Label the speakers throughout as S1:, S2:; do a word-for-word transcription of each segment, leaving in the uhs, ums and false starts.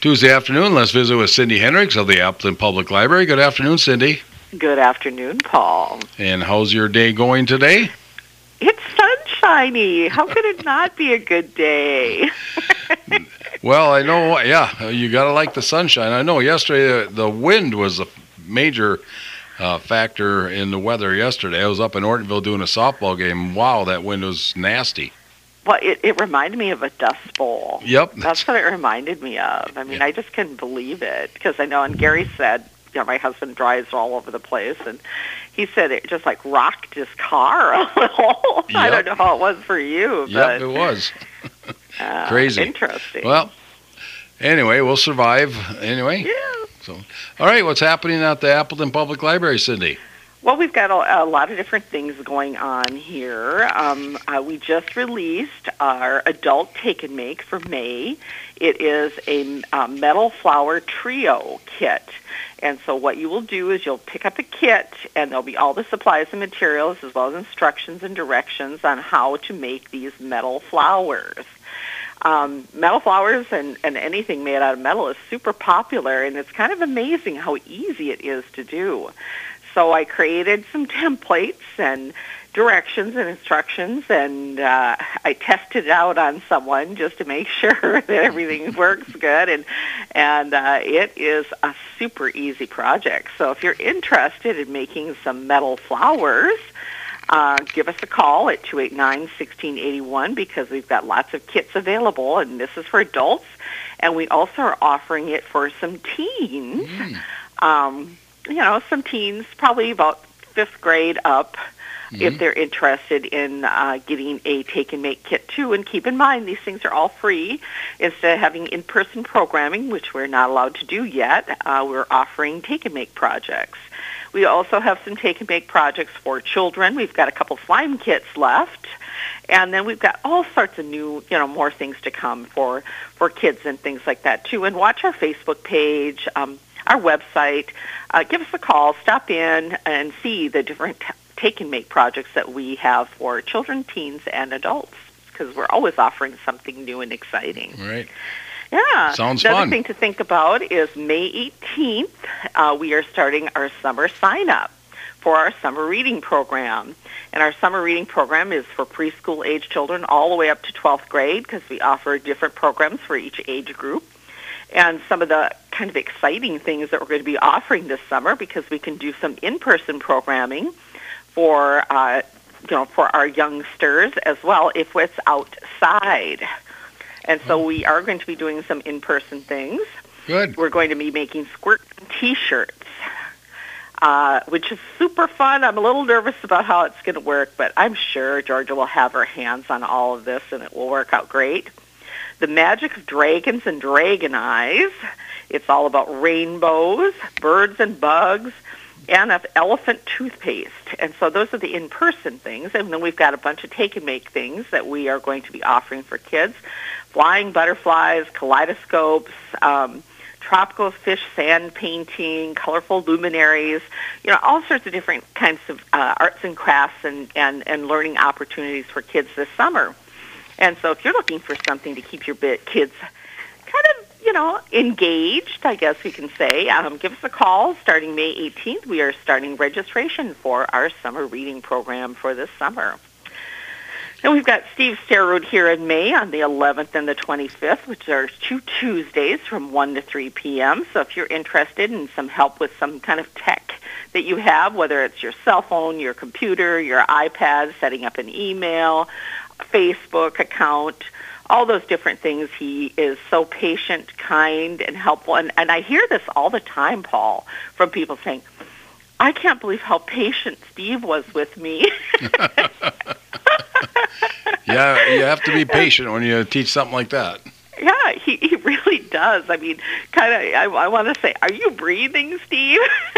S1: Tuesday afternoon, let's visit with Cindy Hendricks of the Appleton Public Library. Good afternoon, Cindy.
S2: Good afternoon, Paul.
S1: And how's your day going today?
S2: It's sunshiny. How could it not be a good day?
S1: Well, I know, yeah, you got to like the sunshine. I know yesterday uh, the wind was a major uh, factor in the weather yesterday. I was up in Ortonville doing a softball game. Wow, that wind was nasty.
S2: Well, it, it reminded me of a dust bowl.
S1: Yep.
S2: That's what it reminded me of. I mean,
S1: Yeah.
S2: I just couldn't believe it because I know, and Gary said, you know, my husband drives all over the place, and he said it just like rocked his car a little. I
S1: Yep.
S2: don't know how it was for you,
S1: Yep,
S2: but
S1: it was.
S2: uh,
S1: Crazy.
S2: interesting.
S1: Well, anyway, we'll survive anyway.
S2: yeah.
S1: So, all right, what's happening at the Appleton Public Library, Cindy?
S2: Well, we've got a, a lot of different things going on here. Um, uh, we just released our adult take and make for May. It is a uh, metal flower trio kit. And so what you will do is you'll pick up a kit, and there'll be all the supplies and materials as well as instructions and directions on how to make these metal flowers. Um, metal flowers and, and anything made out of metal is super popular, and it's kind of amazing how easy it is to do. So I created some templates and directions and instructions, and uh, I tested it out on someone just to make sure that everything works good, and and uh, it is a super easy project. So if you're interested in making some metal flowers, uh, give us a call at two eight nine, one six eight one because we've got lots of kits available, and this is for adults, and we also are offering it for some teens. Mm. Um, you know, some teens, probably about fifth grade up, mm-hmm. if they're interested in uh, getting a take-and-make kit, too. And keep in mind, these things are all free. Instead of having in-person programming, which we're not allowed to do yet, uh, we're offering take-and-make projects. We also have some take-and-make projects for children. We've got a couple slime kits left. And then we've got all sorts of new, you know, more things to come for, for kids and things like that, too. And watch our Facebook page, um, our website. Uh, give us a call, stop in, and see the different t- take-and-make projects that we have for children, teens, and adults, because we're always offering something new and exciting.
S1: Right.
S2: Yeah.
S1: Sounds
S2: Another
S1: fun.
S2: thing to think about is May eighteenth, uh, we are starting our summer sign-up for our summer reading program. And our summer reading program is for preschool-age children all the way up to twelfth grade, because we offer different programs for each age group. And some of the kind of exciting things that we're going to be offering this summer, because we can do some in-person programming for, uh, you know, for our youngsters as well if it's outside. And so we are going to be doing some in-person things.
S1: Good.
S2: We're going to be making squirt T-shirts, uh, which is super fun. I'm a little nervous about how it's going to work, but I'm sure Georgia will have her hands on all of this, and it will work out great. The Magic of Dragons and Dragon Eyes. It's all about rainbows, birds and bugs, and of elephant toothpaste. And so those are the in-person things. And then we've got a bunch of take-and-make things that we are going to be offering for kids. Flying butterflies, kaleidoscopes, um, tropical fish sand painting, colorful luminaries, you know, all sorts of different kinds of uh, arts and crafts and, and, and learning opportunities for kids this summer. And so if you're looking for something to keep your bit kids kind of, you know, engaged, I guess we can say, um, give us a call. Starting May eighteenth, we are starting registration for our summer reading program for this summer. And we've got Steve Starrood here in May on the eleventh and the twenty-fifth, which are two Tuesdays from one to three p.m. So if you're interested in some help with some kind of tech that you have, whether it's your cell phone, your computer, your iPad, setting up an email, Facebook account, all those different things. He is so patient, kind, and helpful. And, and I hear this all the time, Paul, from people saying, I can't believe how patient Steve was with me.
S1: Yeah, you have to be patient when you teach something like that.
S2: Yeah, he, he really does. I mean, kind of, I, I want to say, are you breathing, Steve?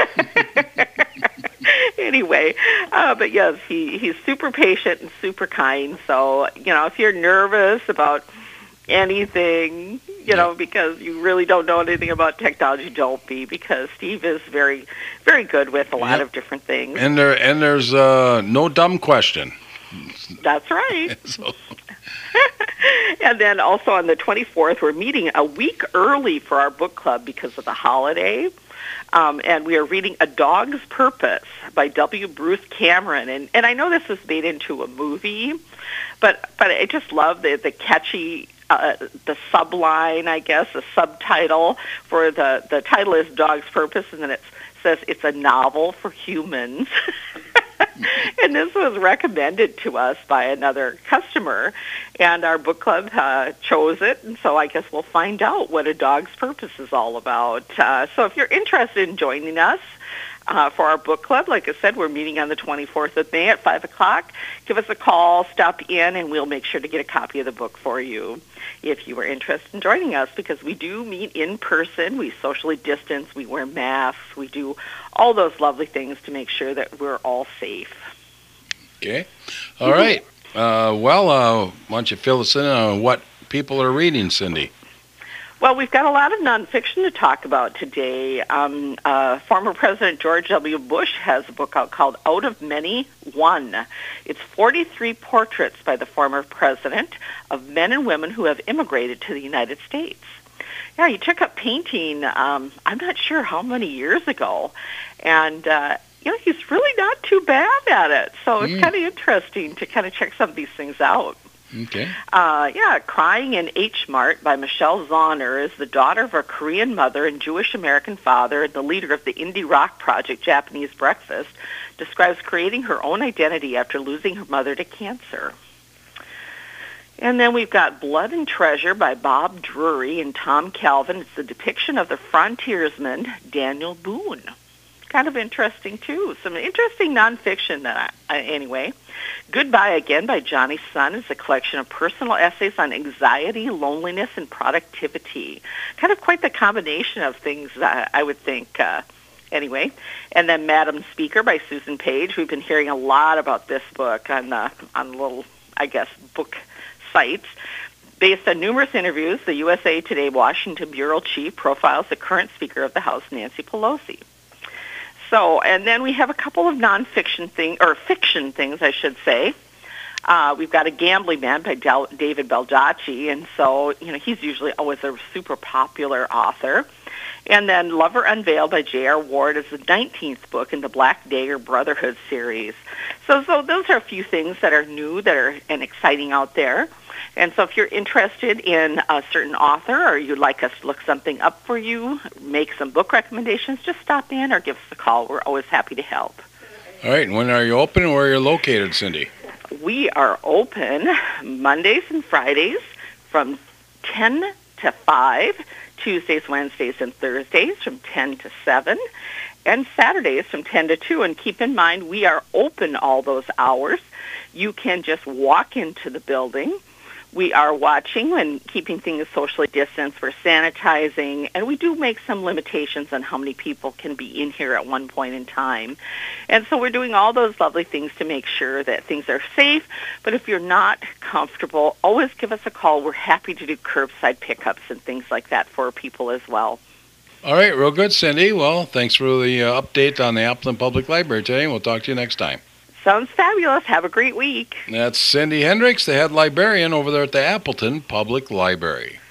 S2: Anyway, uh, but yes, he, he's super patient and super kind. So, you know, if you're nervous about anything, you know, because you really don't know anything about technology, don't be, because Steve is very, very good with a lot
S1: Yep.
S2: of different things.
S1: And there and there's uh, no dumb question.
S2: That's right.
S1: So,
S2: And then also on the twenty-fourth, we're meeting a week early for our book club because of the holiday. Um, and we are reading A Dog's Purpose by W. Bruce Cameron. And, and I know this was made into a movie, but but I just love the, the catchy, uh, the subline, I guess, the subtitle for the, the title is Dog's Purpose, and then it says it's a novel for humans. And this was recommended to us by another customer, and our book club uh, chose it, and so I guess we'll find out what A Dog's Purpose is all about. Uh, so if you're interested in joining us uh, for our book club, like I said, we're meeting on the twenty-fourth of May at five o'clock. Give us a call, stop in, and we'll make sure to get a copy of the book for you if you are interested in joining us, because we do meet in person, we socially distance, we wear masks, we do all those lovely things to make sure that we're all safe.
S1: Okay. All right. Uh, well, uh, why don't you fill us in on what people are reading, Cindy?
S2: Well, we've got a lot of nonfiction to talk about today. Um, uh, former President George W. Bush has a book out called Out of Many, One. It's forty-three portraits by the former president of men and women who have immigrated to the United States. Yeah, he took up painting, um, I'm not sure how many years ago, and uh, you know, he's really not too bad at it. So it's mm. kind of interesting to kind of check some of these things out.
S1: Okay.
S2: Uh, yeah, Crying in H Mart by Michelle Zauner is the daughter of a Korean mother and Jewish-American father and the leader of the indie rock project Japanese Breakfast, describes creating her own identity after losing her mother to cancer. And then we've got Blood and Treasure by Bob Drury and Tom Calvin. It's the depiction of the frontiersman Daniel Boone. Kind of interesting, too. Some interesting nonfiction, that I, anyway. Goodbye Again by Johnny Sun is a collection of personal essays on anxiety, loneliness, and productivity. Kind of quite the combination of things, uh, I would think, uh, anyway. And then Madam Speaker by Susan Page. We've been hearing a lot about this book on, uh, on little, I guess, book sites. Based on numerous interviews, the U S A Today Washington Bureau Chief profiles the current Speaker of the House, Nancy Pelosi. So, and then we have a couple of nonfiction things, or fiction things, I should say. Uh, we've got A Gambling Man by Del- David Baldacci, and so, you know, he's usually always a super popular author. And then Lover Unveiled by J R. Ward is the nineteenth book in the Black Dagger Brotherhood series. So, so those are a few things that are new that are and exciting out there. And so if you're interested in a certain author or you'd like us to look something up for you, make some book recommendations, just stop in or give us a call. We're always happy to help.
S1: All right. And when are you open and where are you located, Cindy?
S2: We are open Mondays and Fridays from ten to five, Tuesdays, Wednesdays, and Thursdays from ten to seven, and Saturdays from ten to two. And keep in mind, we are open all those hours. You can just walk into the building. We are watching and keeping things socially distanced. We're sanitizing, and we do make some limitations on how many people can be in here at one point in time. And so we're doing all those lovely things to make sure that things are safe. But if you're not comfortable, always give us a call. We're happy to do curbside pickups and things like that for people as well.
S1: All right, real good, Cindy. Well, thanks for the uh, update on the Appleton Public Library today, and we'll talk to you next time.
S2: Sounds fabulous. Have a great week.
S1: That's Cindy Hendricks, the head librarian over there at the Appleton Public Library.